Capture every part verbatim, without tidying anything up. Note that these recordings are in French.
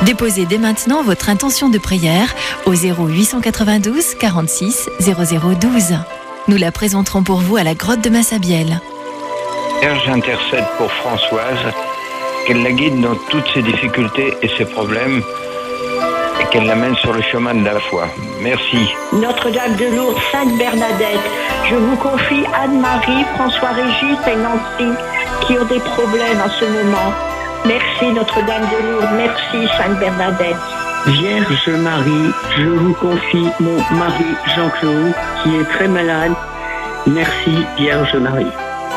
Déposez dès maintenant votre intention de prière au zéro huit cent quatre-vingt-douze quarante-six zéro zéro douze. Nous la présenterons pour vous à la grotte de Massabielle. J'intercède pour Françoise, qu'elle la guide dans toutes ses difficultés et ses problèmes et qu'elle l'amène sur le chemin de la foi. Merci. Notre-Dame de Lourdes, Sainte Bernadette, je vous confie Anne-Marie, François-Régis et Nancy qui ont des problèmes en ce moment. Merci Notre-Dame de Lourdes, merci Sainte Bernadette. Vierge Marie, je vous confie mon mari Jean-Claude qui est très malade. Merci Vierge Marie.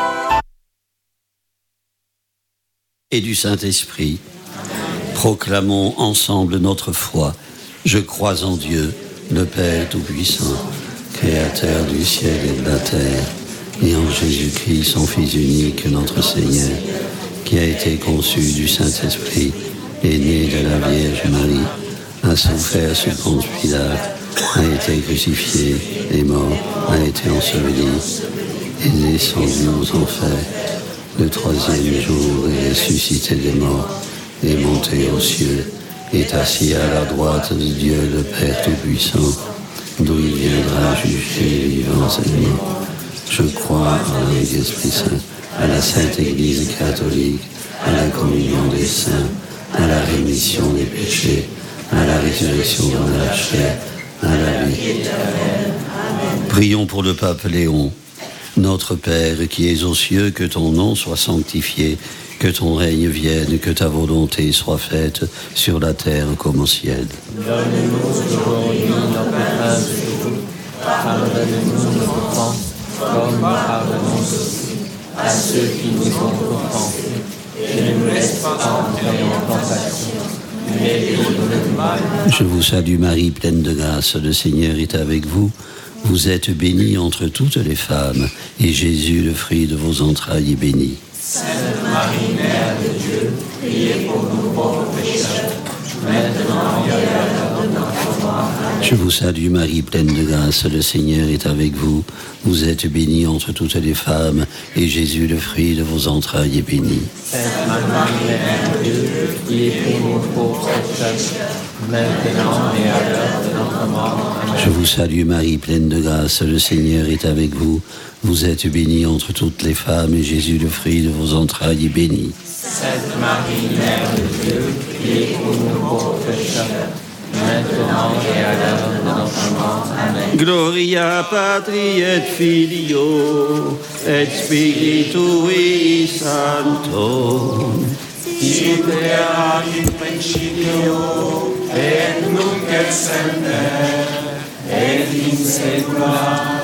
Et du Saint-Esprit, proclamons ensemble notre foi. Je crois en Dieu, le Père Tout-Puissant, Créateur du ciel et de la terre, et en Jésus-Christ, son Fils unique, notre Seigneur, qui a été conçu du Saint-Esprit, est né de la Vierge Marie, a souffert sous Ponce Pilate, a été crucifié, est mort, a été enseveli, est descendu aux enfers. Le troisième jour est ressuscité des morts, est monté aux cieux, est assis à la droite de Dieu le Père Tout-Puissant, d'où il viendra juger les vivants et les morts. Je crois en l'Esprit Saint, à la Sainte Église catholique, à la communion des saints, à la rémission des péchés, à la résurrection de la chair, à la vie. Prions pour le pape Léon. Notre Père qui es aux cieux, que ton nom soit sanctifié, que ton règne vienne, que ta volonté soit faite sur la terre comme au ciel. Donne-nous aujourd'hui notre pain de jour. Pardonne-nous nos offenses, comme nous pardonnons aussi à ceux qui nous ont offensés. Et ne nous laisse pas entrer en tentation, mais délivre-nous du mal. Je vous salue Marie, pleine de grâce, le Seigneur est avec vous. Vous êtes bénie entre toutes les femmes, et Jésus, le fruit de vos entrailles, est béni. Sainte Marie, Mère de Dieu, priez pour nous pauvres pécheurs, maintenant et à l'heure de notre mort. Amen. Je vous salue Marie, pleine de grâce, le Seigneur est avec vous. Vous êtes bénie entre toutes les femmes, et Jésus, le fruit de vos entrailles, est béni. Sainte Marie, Mère de Dieu, priez pour nous pauvres pécheurs, maintenant et à l'heure de notre mort. Amen. Je vous salue Marie, pleine de grâce, le Seigneur est avec vous. Vous êtes bénie entre toutes les femmes, et Jésus, le fruit de vos entrailles, est béni. Sainte Marie, Mère de Dieu, priez pour nous pauvres pécheurs, maintenant et à l'heure de notre mort. Amen. Gloria Patri et Filio et Spiritui Sancto. Sic erat in principio et nunc et semper et in saecula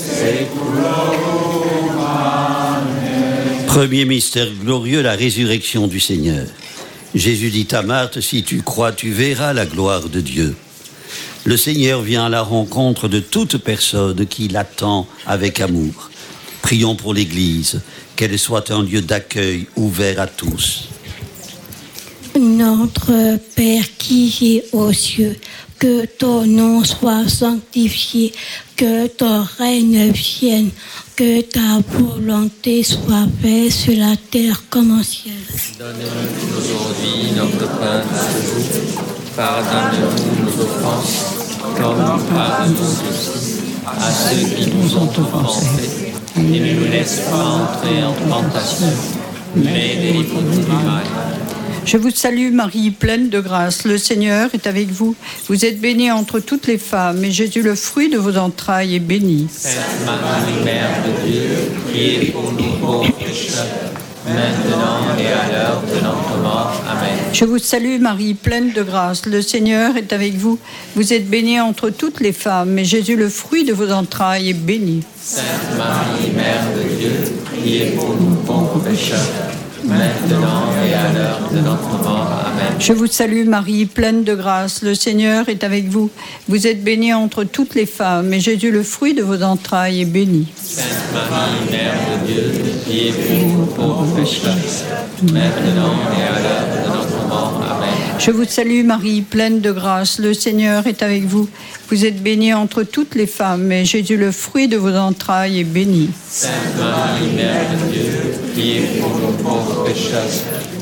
saeculorum. Amen. Premier mystère glorieux, la résurrection du Seigneur. Jésus dit à Marthe, si tu crois, tu verras la gloire de Dieu. Le Seigneur vient à la rencontre de toute personne qui l'attend avec amour. Prions pour l'Église, qu'elle soit un lieu d'accueil ouvert à tous. Notre Père qui es aux cieux, que ton nom soit sanctifié, que ton règne vienne, que ta volonté soit faite sur la terre comme au ciel. Donne-nous aujourd'hui notre pain de jour. Pardonne-nous nos offenses, comme nous pardonnons aussi à ceux qui nous ont offensés. Et ne nous laisse pas entrer en tentation, mais délivre-nous du mal. Je vous salue Marie, pleine de grâce, le Seigneur est avec vous. Vous êtes bénie entre toutes les femmes, et Jésus, le fruit de vos entrailles, est béni. Sainte Marie, Mère de Dieu, priez pour nous pauvres pécheurs, maintenant et à l'heure de notre mort. Amen. Je vous salue Marie, pleine de grâce, le Seigneur est avec vous. Vous êtes bénie entre toutes les femmes, et Jésus, le fruit de vos entrailles, est béni. Sainte Marie, Mère de Dieu, priez pour nous pauvres pécheurs, maintenant et à l'heure de notre mort. Amen. Je vous salue Marie, pleine de grâce, le Seigneur est avec vous. Vous êtes bénie entre toutes les femmes, et Jésus, le fruit de vos entrailles, est béni. Sainte Marie, Mère de Dieu, priez pour nous pauvres pécheurs, maintenant et à l'heure de notre mort. Amen. Je vous salue Marie, pleine de grâce, le Seigneur est avec vous. Vous êtes bénie entre toutes les femmes, et Jésus, le fruit de vos entrailles, est béni. Sainte Marie, Mère de Dieu, priez pour nous pauvres pécheurs,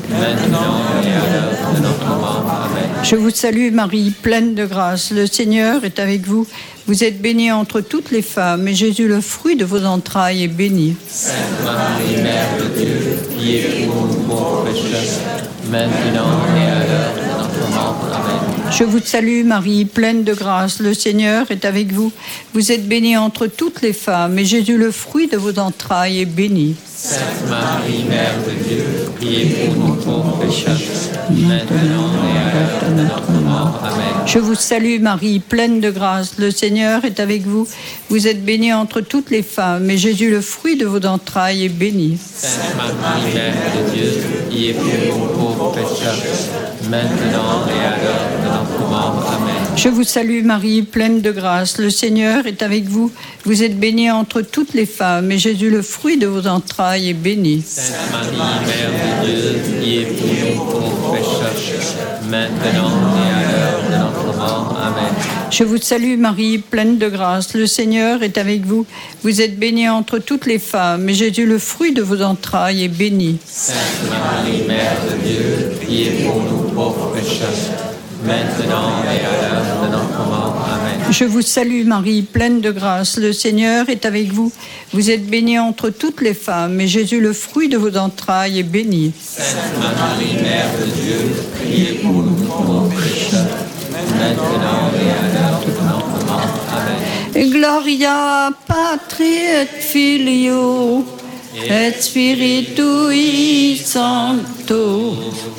maintenant et à l'heure de notre mort. Amen. Je vous salue Marie, pleine de grâce. Le Seigneur est avec vous. Vous êtes bénie entre toutes les femmes, et Jésus, le fruit de vos entrailles, est béni. Sainte Marie, Mère de Dieu, priez pour nous pauvres pécheurs, maintenant et à l'heure de notre mort. Amen. Je vous salue Marie, pleine de grâce. Le Seigneur est avec vous. Vous êtes bénie entre toutes les femmes, et Jésus, le fruit de vos entrailles, est béni. Sainte Marie, Mère de Dieu, priez pour nous pauvres pécheurs, maintenant et à l'heure de notre mort. Amen. Je vous salue Marie, pleine de grâce. Le Seigneur est avec vous. Vous êtes bénie entre toutes les femmes, et Jésus, le fruit de vos entrailles, est béni. Sainte Marie, Mère de Dieu, priez pour nous pauvres pécheurs, maintenant et à l'heure de notre mort. Amen. Je vous salue Marie, pleine de grâce. Le Seigneur est avec vous. Vous êtes bénie entre toutes les femmes, et Jésus, le fruit de vos entrailles, est béni. Sainte Marie, Mère de Dieu, priez pour nous pauvres pécheurs, maintenant et à l'heure de notre mort. Amen. Je vous salue Marie, pleine de grâce. Le Seigneur est avec vous. Vous êtes bénie entre toutes les femmes, et Jésus, le fruit de vos entrailles, est béni. Sainte Marie, Mère de Dieu, priez pour nous pauvres pécheurs, maintenant et à l'heure de notre mort. Amen. Je vous salue Marie, pleine de grâce. Le Seigneur est avec vous. Vous êtes bénie entre toutes les femmes, et Jésus, le fruit de vos entrailles, est béni. Sainte Marie, Mère de Dieu, priez pour nous pauvres pécheurs, maintenant et à l'heure de notre mort. Amen. Gloria Patri et Filio et Spiritui Sancto.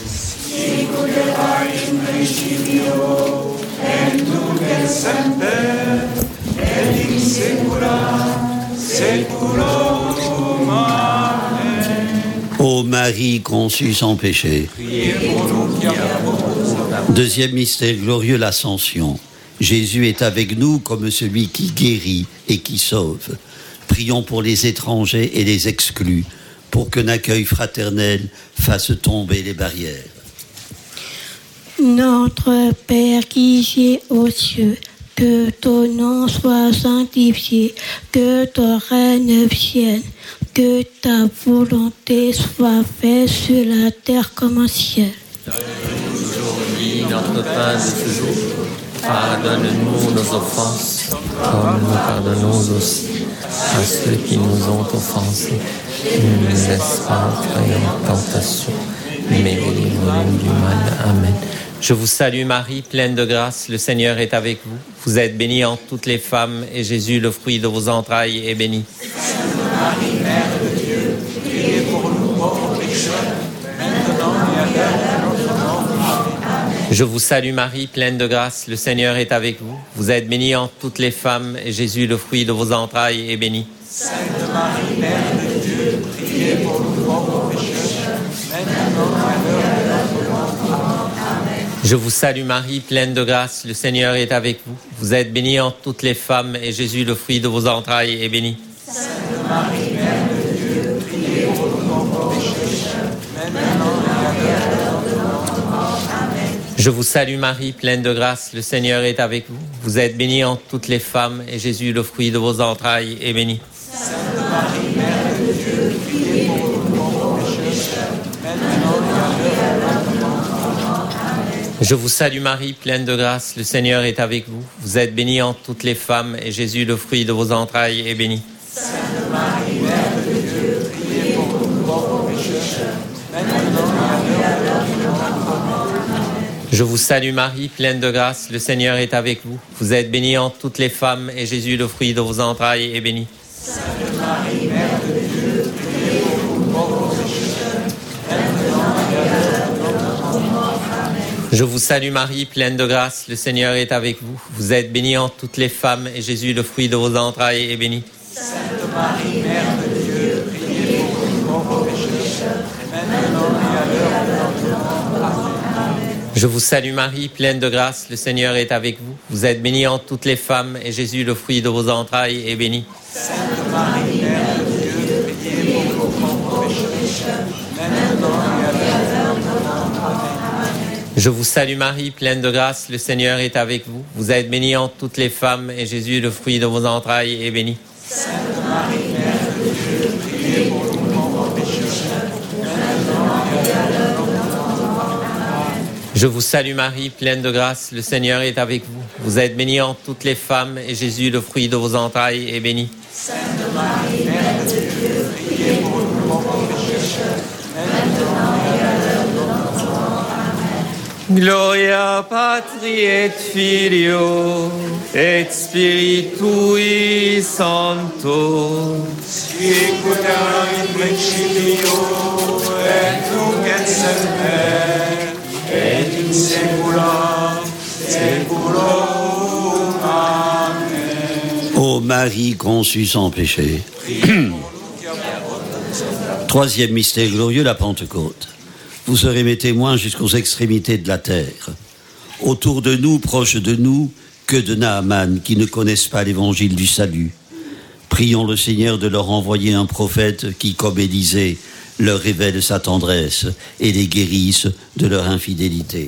Ô Marie conçue sans péché. Deuxième mystère glorieux, l'Ascension. Jésus est avec nous comme celui qui guérit et qui sauve. Prions pour les étrangers et les exclus, pour qu'un accueil fraternel fasse tomber les barrières. Notre Père qui es aux cieux, que ton nom soit sanctifié, que ton règne vienne, que ta volonté soit faite sur la terre comme au ciel. Donne-nous aujourd'hui notre pain de ce jour. Pardonne-nous nos offenses, comme nous pardonnons aussi à ceux qui nous ont offensés. Ne nous laisse pas entrer en tentation, mais délivre-nous du mal. Amen. Je vous salue Marie, pleine de grâce, le Seigneur est avec vous. Vous êtes bénie entre toutes les femmes, et Jésus, le fruit de vos entrailles, est béni. Sainte Marie, Mère de Dieu, priez pour nous pauvres pécheurs, maintenant et à l'heure de notre mort. Amen. Je vous salue Marie, pleine de grâce, le Seigneur est avec vous. Vous êtes bénie entre toutes les femmes, et Jésus, le fruit de vos entrailles, est béni. Sainte Marie, Mère de Dieu, priez pour nous pauvres pécheurs, maintenant et à l'heure de notre mort. Amen. Je vous salue Marie, pleine de grâce, le Seigneur est avec vous. Vous êtes bénie entre toutes les femmes, et Jésus, le fruit de vos entrailles, est béni. Sainte Marie, Mère de Dieu, priez pour nous pauvres pécheurs, maintenant et à l'heure de notre mort. Amen. Je vous salue Marie, pleine de grâce, le Seigneur est avec vous. Vous êtes bénie entre toutes les femmes, et Jésus, le fruit de vos entrailles, est béni. Sainte Marie, Mère de Dieu, priez pour nous pauvres pécheurs, maintenant et à l'heure de notre mort. Amen. Je vous salue Marie, pleine de grâce, le Seigneur est avec vous. Vous êtes bénie entre toutes les femmes, et Jésus, le fruit de vos entrailles, est béni. Sainte Marie, Mère de Dieu, priez pour nous pauvres pécheurs, maintenant et à l'heure de notre mort. Je vous salue Marie, pleine de grâce, le Seigneur est avec vous. Vous êtes bénie entre toutes les femmes, et Jésus, le fruit de vos entrailles, est béni. Sainte Marie, Mère de Dieu, priez pour nous pauvres pécheurs, maintenant et à l'heure de notre mort. Amen. Je vous salue Marie, pleine de grâce, le Seigneur est avec vous. Vous êtes bénie entre toutes les femmes, et Jésus, le fruit de vos entrailles, est béni. Sainte Marie, Mère de Dieu, priez pour nous pauvres pécheurs, maintenant et à l'heure de notre mort. Amen. Je vous salue Marie, pleine de grâce, le Seigneur est avec vous. Vous êtes bénie entre toutes les femmes, et Jésus, le fruit de vos entrailles, est béni. Sainte Marie, Mère de Dieu, priez pour nous pauvres pécheurs, maintenant et à l'heure de notre mort. Amen. Je vous salue Marie, pleine de grâce, le Seigneur est avec vous. Vous êtes bénie entre toutes les femmes, et Jésus, le fruit de vos entrailles, est béni. Sainte Marie, Mère de Dieu, priez pour nous pauvres pécheurs, maintenant et à l'heure de notre mort. Je vous salue Marie, pleine de grâce, le Seigneur est avec vous. Vous êtes bénie entre toutes les femmes, et Jésus, le fruit de vos entrailles, est béni. Sainte Marie, Mère de Dieu, priez pour nous pauvres pécheurs, maintenant et à l'heure de notre mort. Amen. Gloria Patri et Filio et Spiritui Sancto. Sicut in principio et nunc et semper et in saecula saeculorum. Amen. Ô Marie conçue sans péché. Troisième mystère glorieux, la Pentecôte. Vous serez mes témoins jusqu'aux extrémités de la terre. Autour de nous, proches de nous, que de Naaman qui ne connaissent pas l'évangile du salut. Prions le Seigneur de leur envoyer un prophète qui, comme Élisée, leur révèle sa tendresse et les guérisse de leur infidélité.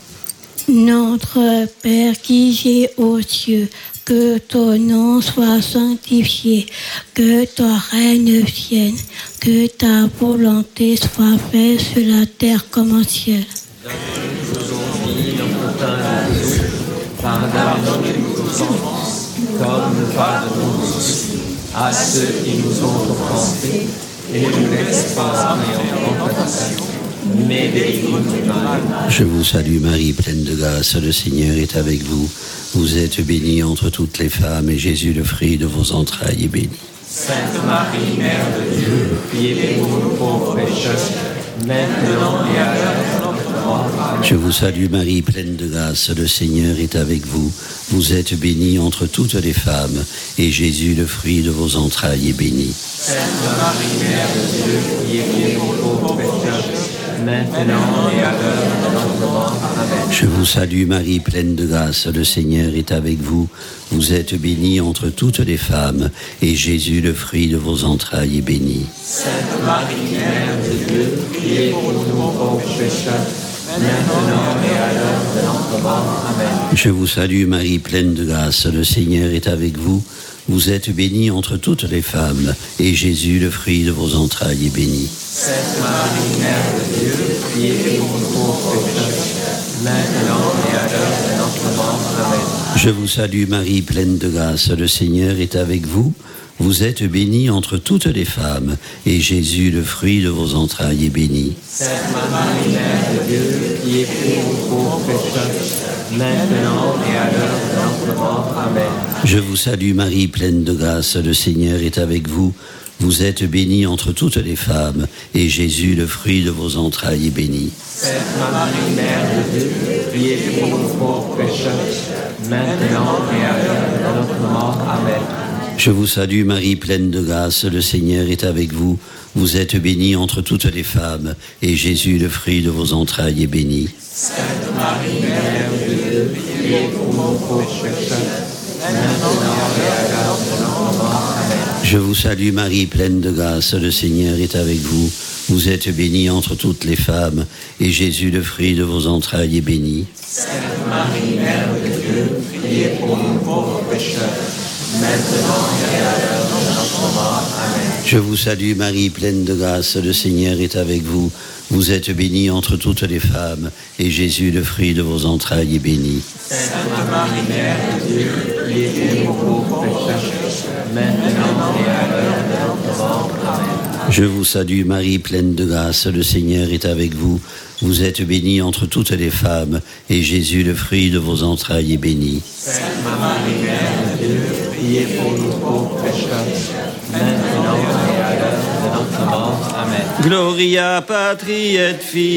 Notre Père qui es aux cieux, que ton nom soit sanctifié, que ton règne vienne, que ta volonté soit faite sur la terre comme au ciel. Donne-nous aujourd'hui notre pain de jour. Pardonne-nous nos offenses, comme nous pardonnons aussi à ceux qui nous ont offensés, et ne nous laisse pas entrer en tentation, mais délivre-nous du mal. Je vous salue Marie, pleine de grâce, le Seigneur est avec vous. Vous êtes bénie entre toutes les femmes, et Jésus, le fruit de vos entrailles, est béni. Sainte Marie, Mère de Dieu, priez pour nous pauvres pécheurs, maintenant et à l'heure de notre mort. Amen. Je vous salue Marie, pleine de grâce, le Seigneur est avec vous. Vous êtes bénie entre toutes les femmes, et Jésus, le fruit de vos entrailles, est béni. Sainte Marie, Mère de Dieu, priez pour nous pauvres pécheurs, maintenant et à l'heure de notre mort. Amen. Je vous salue Marie, pleine de grâce, le Seigneur est avec vous. Vous êtes bénie entre toutes les femmes, et Jésus, le fruit de vos entrailles, est béni. Sainte Marie, Mère de Dieu, priez pour nous pauvres pécheurs, maintenant et à l'heure de notre mort. Amen. Je vous salue Marie, pleine de grâce, le Seigneur est avec vous. Vous êtes bénie entre toutes les femmes, et Jésus, le fruit de vos entrailles, est béni. Sainte Marie, Mère de Dieu, priez pour nous pauvres pécheurs, maintenant et à l'heure de notre mort. Amen. Je vous salue Marie, pleine de grâce, le Seigneur est avec vous. Vous êtes bénie entre toutes les femmes, et Jésus, le fruit de vos entrailles, est béni. Sainte Marie, Mère de Dieu, priez pour nous pauvres pécheurs, maintenant et à l'heure de notre mort. Amen. Je vous salue Marie, pleine de grâce, le Seigneur est avec vous. Vous êtes bénie entre toutes les femmes, et Jésus, le fruit de vos entrailles, est béni. Sainte Marie, Mère de Dieu, priez pour nous pauvres pécheurs, maintenant et à l'heure de notre mort. Amen. Je vous salue Marie, pleine de grâce, le Seigneur est avec vous. Vous êtes bénie entre toutes les femmes, et Jésus, le fruit de vos entrailles, est béni. Sainte Marie, Mère de Dieu, priez pour nous pauvres pécheurs, maintenant et à l'heure de notre mort. Amen. Je vous salue Marie, pleine de grâce, le Seigneur est avec vous. Vous êtes bénie entre toutes les femmes, et Jésus, le fruit de vos entrailles, est béni. Sainte Marie, Mère de Dieu, priez pour nous pauvres pécheurs, maintenant et à l'heure de notre mort. Amen. Je vous salue Marie, pleine de grâce, le Seigneur est avec vous. Vous êtes bénie entre toutes les femmes, et Jésus, le fruit de vos entrailles, est béni. Sainte Marie, Mère de Dieu, priez pour nous pauvres pécheurs, maintenant et à l'heure de notre mort. Amen. Je vous salue Marie, pleine de grâce, le Seigneur est avec vous. Vous êtes bénie entre toutes les femmes, et Jésus, le fruit de vos entrailles, est béni. Sainte Marie, Mère de Dieu, priez pour nous pauvres pécheurs, maintenant et à l'heure de notre mort. Amen. Gloria Patri et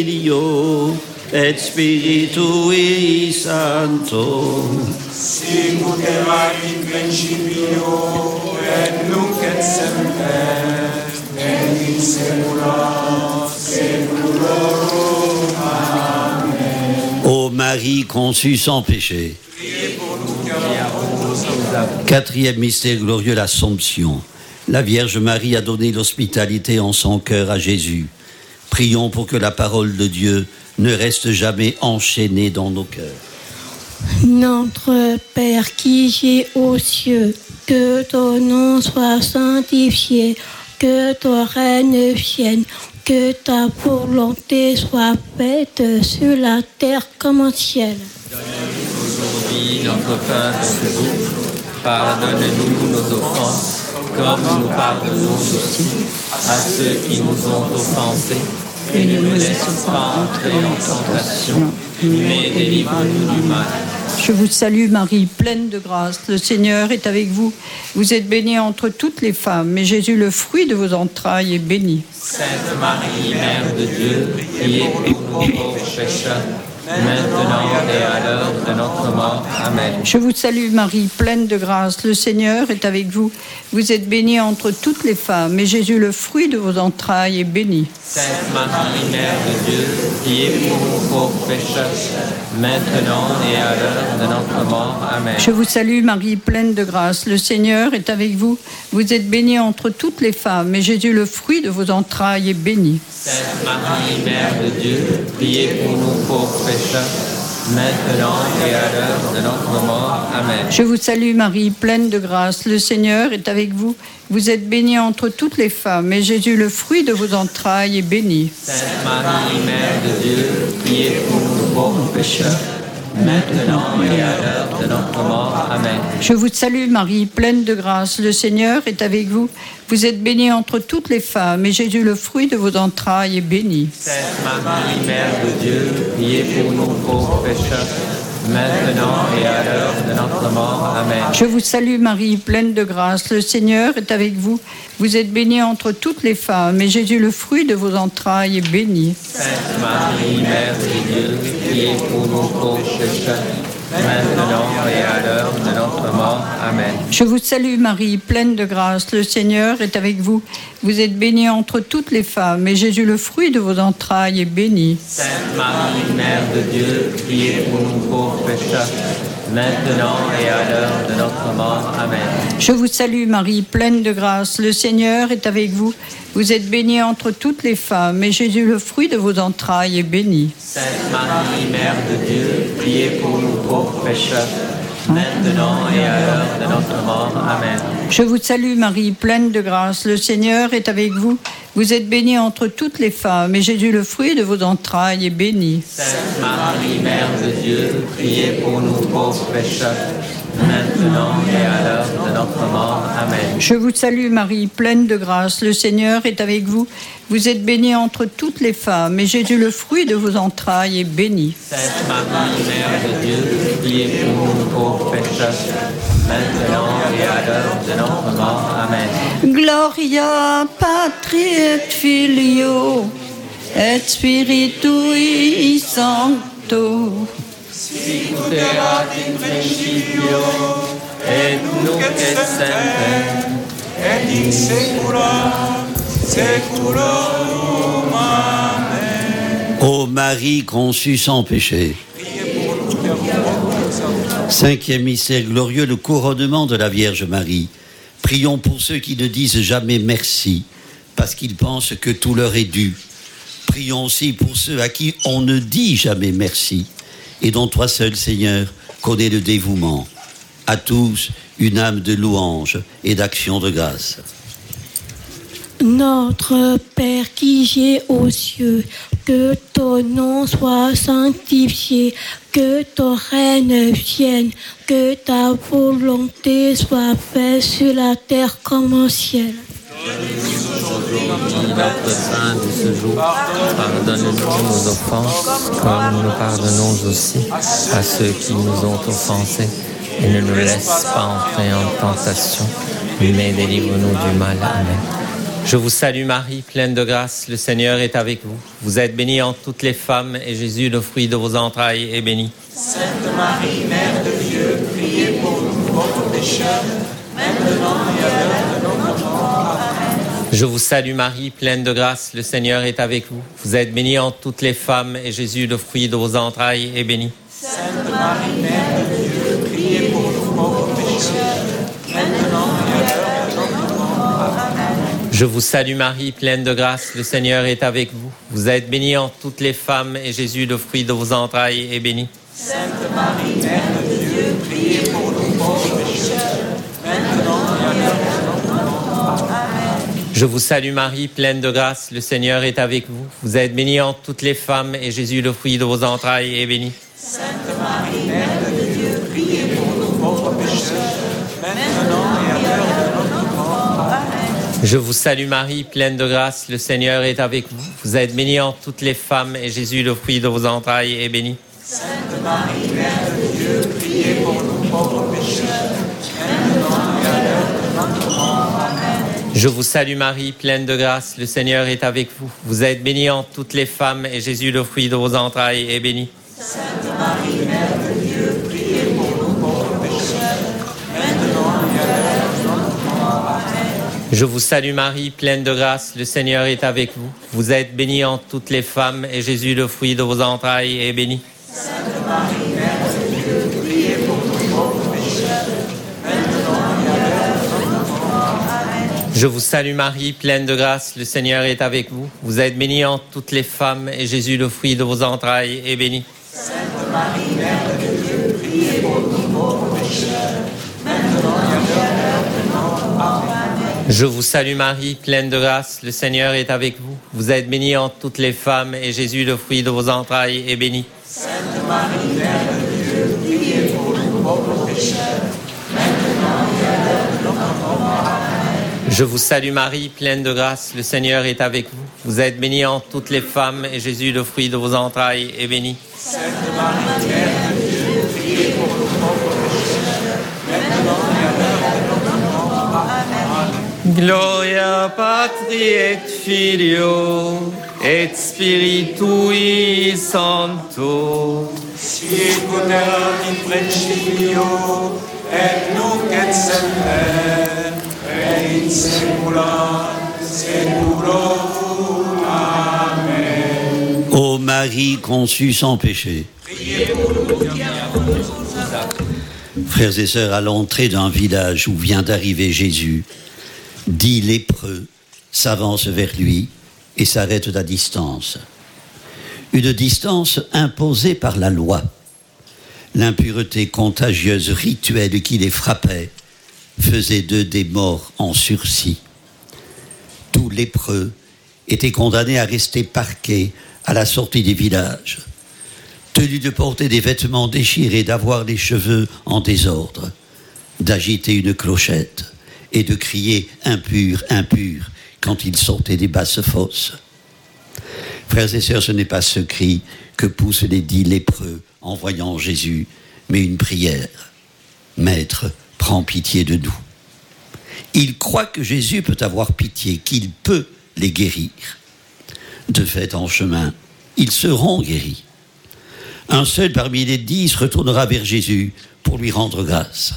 Filio et Spiritui Sancto. Sicut erat in principio et nunc et semper et in saecula saeculorum. Amen. Ô Marie conçue sans péché. Priez pour nous qui avons Quatrième mystère glorieux, l'Assomption. La Vierge Marie a donné l'hospitalité en son cœur à Jésus. Prions pour que la parole de Dieu ne reste jamais enchaînée dans nos cœurs. Notre Père qui es aux cieux, que ton nom soit sanctifié, que ton règne vienne, que ta volonté soit faite sur la terre comme au ciel. Donne-nous aujourd'hui notre pain de ce jour. Pardonne-nous nos offenses, comme nous pardonnons aussi à ceux qui nous ont offensés. Et ne nous laisse pas entrer en tentation, mais délivre-nous du mal. Je vous salue Marie, pleine de grâce, le Seigneur est avec vous. Vous êtes bénie entre toutes les femmes, et Jésus, le fruit de vos entrailles, est béni. Sainte Marie, Mère de Dieu, priez pour nous pauvres pécheurs, maintenant et à l'heure de notre mort. Amen. Je vous salue Marie, pleine de grâce, le Seigneur est avec vous. Vous êtes bénie entre toutes les femmes, et Jésus, le fruit de vos entrailles, est béni. Sainte Marie, Mère de Dieu, priez pour nous pauvres pécheurs, maintenant et à l'heure de notre mort. Amen. Je vous salue Marie, pleine de grâce, le Seigneur est avec vous. Vous êtes bénie entre toutes les femmes, et Jésus, le fruit de vos entrailles, est béni. Sainte Marie, Mère de Dieu, priez pour nous pauvres pécheurs, maintenant et à l'heure de notre mort. Amen. Je vous salue Marie, pleine de grâce, le Seigneur est avec vous. Vous êtes bénie entre toutes les femmes, et Jésus, le fruit de vos entrailles, est béni. Sainte Marie, Mère de Dieu, priez pour nous pauvres pécheurs, maintenant et à l'heure de notre mort. Amen. Je vous salue Marie, pleine de grâce, le Seigneur est avec vous. Vous êtes bénie entre toutes les femmes, et Jésus, le fruit de vos entrailles, est béni. Sainte Marie, Mère de Dieu, priez pour nous pauvres pécheurs, maintenant et à l'heure de notre mort. Amen. Je vous salue Marie, pleine de grâce, le Seigneur est avec vous. Vous êtes bénie entre toutes les femmes, et Jésus, le fruit de vos entrailles, est béni. Sainte Marie, Mère de Dieu, priez pour nous pauvres pécheurs, maintenant et à l'heure de notre mort. Amen. Je vous salue Marie, pleine de grâce, le Seigneur est avec vous. Vous êtes bénie entre toutes les femmes, et Jésus, le fruit de vos entrailles, est béni. Sainte Marie, Mère de Dieu, priez pour nous pauvres pécheurs, maintenant et à l'heure de notre mort. Amen. Je vous salue Marie, pleine de grâce, le Seigneur est avec vous. Vous êtes bénie entre toutes les femmes, et Jésus, le fruit de vos entrailles, est béni. Sainte Marie, Mère de Dieu, priez pour nous pauvres pécheurs, maintenant et à l'heure de notre mort. Amen. Je vous salue Marie, pleine de grâce, le Seigneur est avec vous. Vous êtes bénie entre toutes les femmes, et Jésus, le fruit de vos entrailles, est béni. Sainte Marie, Mère de Dieu, priez pour nous pauvres pécheurs, maintenant et à l'heure de notre mort. Amen. Je vous salue Marie, pleine de grâce, le Seigneur est avec vous. Vous êtes bénie entre toutes les femmes, et Jésus, le fruit de vos entrailles, est béni. Sainte Marie, Mère de Dieu, priez pour nous pauvres pécheurs, maintenant et à l'heure de notre mort. Amen. Gloria Patri et Filio et Spiritui Sancto. Sicut erat in principio et nunc et semper et in saecula saeculorum. Amen. Ô Marie conçue sans péché. Cinquième mystère glorieux, le couronnement de la Vierge Marie. Prions pour ceux qui ne disent jamais merci, parce qu'ils pensent que tout leur est dû. Prions aussi pour ceux à qui on ne dit jamais merci, et dont toi seul, Seigneur, connais le dévouement. À tous, une âme de louange et d'action de grâce. Notre Père qui es aux cieux, que ton nom soit sanctifié, que ton règne vienne, que ta volonté soit faite sur la terre comme au ciel. Donne-nous aujourd'hui notre pain de ce jour. Pardonne-nous nos offenses, comme nous pardonnons aussi à ceux qui nous ont offensés. Et ne nous laisse pas entrer en tentation, mais délivre-nous du mal. Amen. Je vous salue Marie, pleine de grâce, le Seigneur est avec vous. Vous êtes bénie entre toutes les femmes, et Jésus, le fruit de vos entrailles, est béni. Sainte Marie, Mère de Dieu, priez pour nous pauvres pécheurs, maintenant et à l'heure de notre mort. Amen. Je vous salue Marie, pleine de grâce, le Seigneur est avec vous. Vous êtes bénie entre toutes les femmes, et Jésus, le fruit de vos entrailles, est béni. Sainte Marie, Mère de Dieu, priez pour nous pauvres pécheurs, maintenant et à l'heure de notre mort. Amen. Je vous salue Marie, pleine de grâce, le Seigneur est avec vous. Vous êtes bénie entre toutes les femmes, et Jésus, le fruit de vos entrailles, est béni. Sainte Marie, Mère de Dieu, priez pour nous pauvres pécheurs, maintenant et à l'heure de notre mort. Amen. Je vous salue Marie, pleine de grâce, le Seigneur est avec vous. Vous êtes bénie entre toutes les femmes, et Jésus, le fruit de vos entrailles, est béni. Sainte Marie, Mère de Dieu, priez pour nous pauvres pécheurs, maintenant et à l'heure de notre mort. Amen. Je vous salue Marie, pleine de grâce, le Seigneur est avec vous. Vous êtes bénie entre toutes les femmes, et Jésus, le fruit de vos entrailles, est béni. Sainte Marie, Mère de Dieu, priez pour nous pauvres pécheurs, maintenant et à l'heure de notre mort. Amen. Je vous salue Marie, pleine de grâce, le Seigneur est avec vous. Vous êtes bénie entre toutes les femmes, et Jésus, le fruit de vos entrailles, est béni. Sainte Marie, Mère de Dieu, priez pour nous pauvres pécheurs, maintenant et à l'heure de notre mort. Amen. Je vous salue Marie, pleine de grâce, le Seigneur est avec vous. Vous êtes bénie entre toutes les femmes, et Jésus, le fruit de vos entrailles, est béni. Sainte Marie, Mère de Dieu, priez pour nous pauvres pécheurs, maintenant et à l'heure de notre mort. Amen. Je vous salue Marie, pleine de grâce, le Seigneur est avec vous. Vous êtes bénie entre toutes les femmes, et Jésus, le fruit de vos entrailles, est béni. Sainte Marie, Mère de Dieu, priez pour nous pauvres pécheurs, maintenant et à l'heure de notre mort. Amen. Je vous salue Marie, pleine de grâce, le Seigneur est avec vous. Vous êtes bénie entre toutes les femmes, et Jésus, le fruit de vos entrailles, est béni. Sainte Marie, Mère de Dieu, priez pour nous pauvres pécheurs, maintenant et à l'heure de notre mort. Amen. Je vous salue Marie, pleine de grâce, le Seigneur est avec vous. Vous êtes bénie entre toutes les femmes, et Jésus, le fruit de vos entrailles, est béni. Sainte Marie, Mère de Dieu, priez pour nous pauvres pécheurs, maintenant et à l'heure de notre mort. Amen. Gloria Patri et Filio et Spiritui Sancto. Sicut erat in principio, et nunc et semper, et in saecula saeculorum. Amen. Ô Marie conçue sans péché, Priez pour nous qui avons nos frères et sœurs, à l'entrée d'un village où vient d'arriver Jésus, dix lépreux s'avancent vers lui et s'arrêtent à distance. Une distance imposée par la loi. L'impureté contagieuse rituelle qui les frappait faisait d'eux des morts en sursis. Tous lépreux étaient condamnés à rester parqués à la sortie des villages, tenus de porter des vêtements déchirés, d'avoir les cheveux en désordre, d'agiter une clochette et de crier « impur, impur » quand ils sortaient des basses fosses. Frères et sœurs, ce n'est pas ce cri que poussent les dix lépreux en voyant Jésus, mais une prière. « Maître, prends pitié de nous. » Ils croient que Jésus peut avoir pitié, qu'il peut les guérir. De fait, en chemin, ils seront guéris. Un seul parmi les dix se retournera vers Jésus pour lui rendre grâce.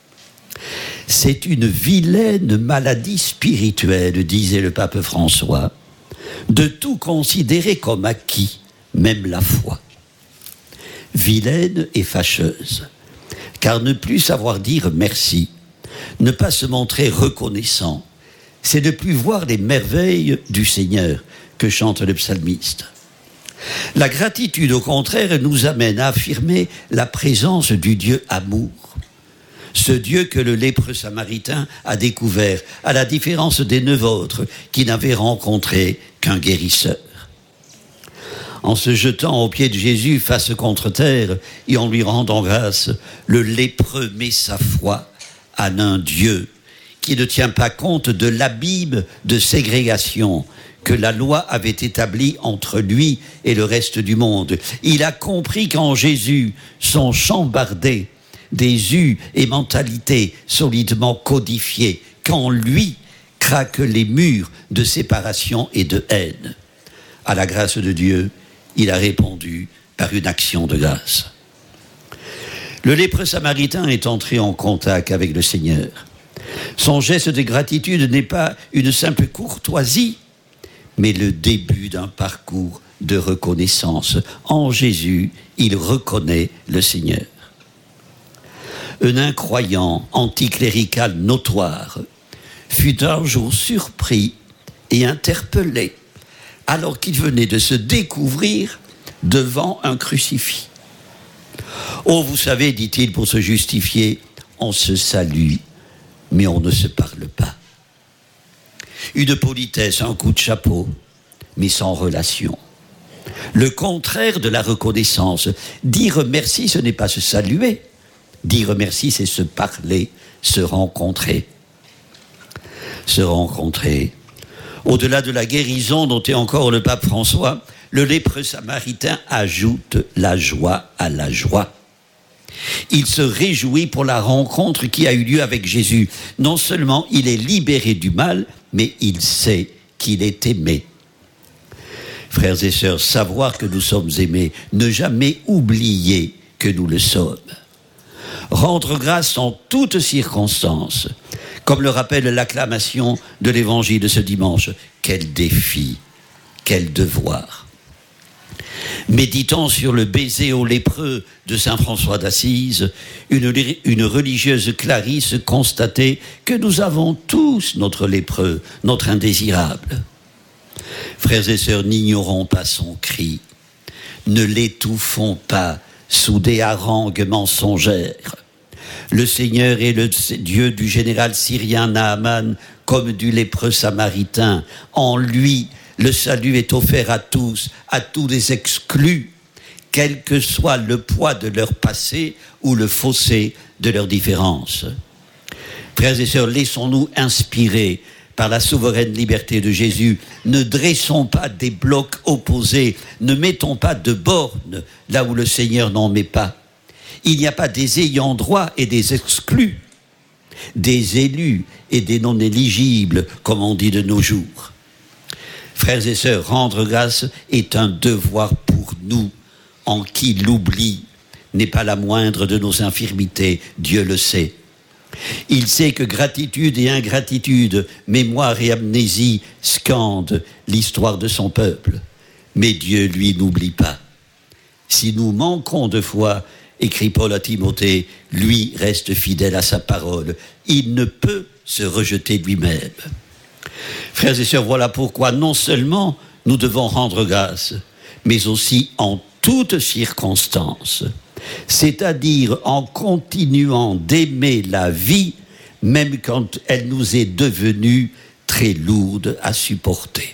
C'est une vilaine maladie spirituelle, disait le pape François, de tout considérer comme acquis, même la foi. Vilaine et fâcheuse, car ne plus savoir dire merci, ne pas se montrer reconnaissant, c'est ne plus voir les merveilles du Seigneur que chante le psalmiste. La gratitude, au contraire, nous amène à affirmer la présence du Dieu amour. Ce Dieu que le lépreux samaritain a découvert, à la différence des neuf autres qui n'avaient rencontré qu'un guérisseur. En se jetant aux pieds de Jésus face contre terre et en lui rendant grâce, le lépreux met sa foi en un Dieu qui ne tient pas compte de l'abîme de ségrégation que la loi avait établi entre lui et le reste du monde. Il a compris qu'en Jésus sont chambardés des us et mentalités solidement codifiées, qu'en lui craquent les murs de séparation et de haine. À la grâce de Dieu, il a répondu par une action de grâce. Le lépreux samaritain est entré en contact avec le Seigneur. Son geste de gratitude n'est pas une simple courtoisie, mais le début d'un parcours de reconnaissance. En Jésus, il reconnaît le Seigneur. Un incroyant anticlérical notoire fut un jour surpris et interpellé alors qu'il venait de se découvrir devant un crucifix. « Oh, vous savez, dit-il pour se justifier, on se salue, mais on ne se parle pas. » une politesse, un coup de chapeau, mais sans relation. Le contraire de la reconnaissance. Dire merci, ce n'est pas se saluer. Dire merci, c'est se parler, se rencontrer. Se rencontrer. Au-delà de la guérison dont est encore le pape François, le lépreux samaritain ajoute la joie à la joie. Il se réjouit pour la rencontre qui a eu lieu avec Jésus. Non seulement il est libéré du mal, mais il sait qu'il est aimé. Frères et sœurs, savoir que nous sommes aimés, ne jamais oublier que nous le sommes. Rendre grâce en toutes circonstances, comme le rappelle l'acclamation de l'évangile de ce dimanche. Quel défi, quel devoir. Méditant sur le baiser aux lépreux de saint François d'Assise, une, une religieuse Clarisse constatait que nous avons tous notre lépreux, notre indésirable. Frères et sœurs, n'ignorons pas son cri, ne l'étouffons pas sous des harangues mensongères. Le Seigneur est le Dieu du général syrien Naaman comme du lépreux samaritain. En lui, le salut est offert à tous, à tous les exclus, quel que soit le poids de leur passé ou le fossé de leurs différences. Frères et sœurs, laissons-nous inspirer par la souveraine liberté de Jésus. Ne dressons pas des blocs opposés, ne mettons pas de bornes là où le Seigneur n'en met pas. Il n'y a pas des ayants droit et des exclus, des élus et des non-éligibles, comme on dit de nos jours. Frères et sœurs, rendre grâce est un devoir pour nous, en qui l'oubli n'est pas la moindre de nos infirmités, Dieu le sait. Il sait que gratitude et ingratitude, mémoire et amnésie scandent l'histoire de son peuple. Mais Dieu, lui, n'oublie pas. Si nous manquons de foi, écrit Paul à Timothée, lui reste fidèle à sa parole. Il ne peut se rejeter lui-même. Frères et sœurs, voilà pourquoi non seulement nous devons rendre grâce, mais aussi en toutes circonstances. C'est-à-dire en continuant d'aimer la vie, même quand elle nous est devenue très lourde à supporter.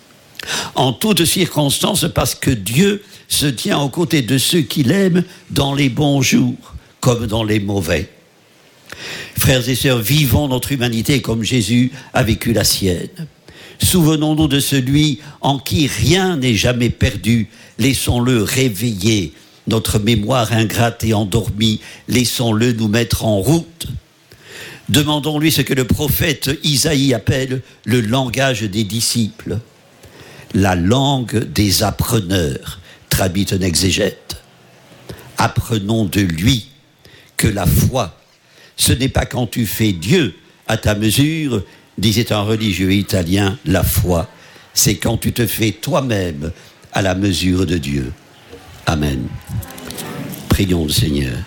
En toutes circonstances, parce que Dieu se tient aux côtés de ceux qu'il aime dans les bons jours, comme dans les mauvais. Frères et sœurs, vivons notre humanité comme Jésus a vécu la sienne. Souvenons-nous de celui en qui rien n'est jamais perdu. Laissons-le réveiller notre mémoire ingrate et endormie. Laissons-le nous mettre en route. Demandons-lui ce que le prophète Isaïe appelle le langage des disciples. La langue des appreneurs, traduit un exégète. Apprenons de lui que la foi, ce n'est pas quand tu fais Dieu à ta mesure, disait un religieux italien, la foi, c'est quand tu te fais toi-même à la mesure de Dieu. Amen. Prions le Seigneur.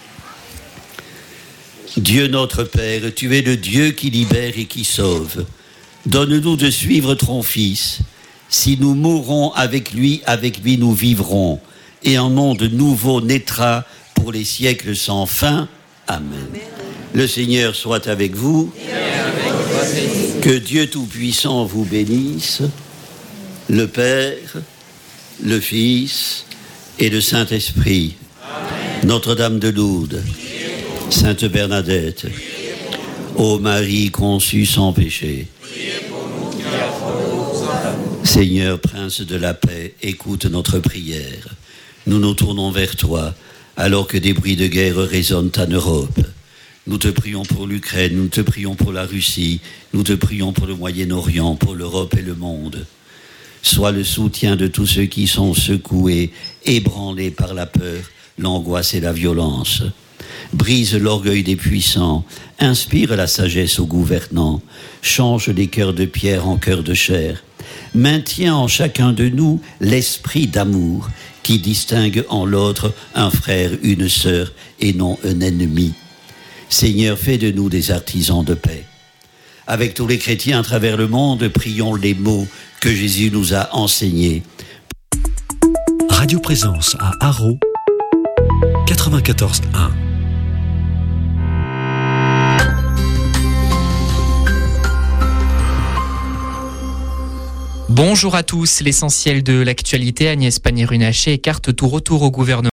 Dieu notre Père, tu es le Dieu qui libère et qui sauve. Donne-nous de suivre ton Fils. Si nous mourrons avec lui, avec lui nous vivrons. Et un monde nouveau naîtra pour les siècles sans fin. Amen. Amen. Le Seigneur soit avec vous. Avec que Dieu Tout-Puissant vous bénisse, le Père, le Fils et le Saint-Esprit. Amen. Notre-Dame de Lourdes, Sainte Bernadette, ô Marie conçue sans péché, Seigneur, Prince de la paix, écoute notre prière. Nous nous tournons vers toi, alors que des bruits de guerre résonnent en Europe. Nous te prions pour l'Ukraine, nous te prions pour la Russie, nous te prions pour le Moyen-Orient, pour l'Europe et le monde. Sois le soutien de tous ceux qui sont secoués, ébranlés par la peur, l'angoisse et la violence. Brise l'orgueil des puissants, inspire la sagesse aux gouvernants, change les cœurs de pierre en cœurs de chair. Maintiens en chacun de nous l'esprit d'amour qui distingue en l'autre un frère, une sœur et non un ennemi. Seigneur, fais de nous des artisans de paix. Avec tous les chrétiens à travers le monde, prions les mots que Jésus nous a enseignés. Radio Présence à Haro, quatre-vingt-quatorze un. Bonjour à tous, l'essentiel de l'actualité, Agnès Pannier-Runacher écarte tout retour au gouvernement.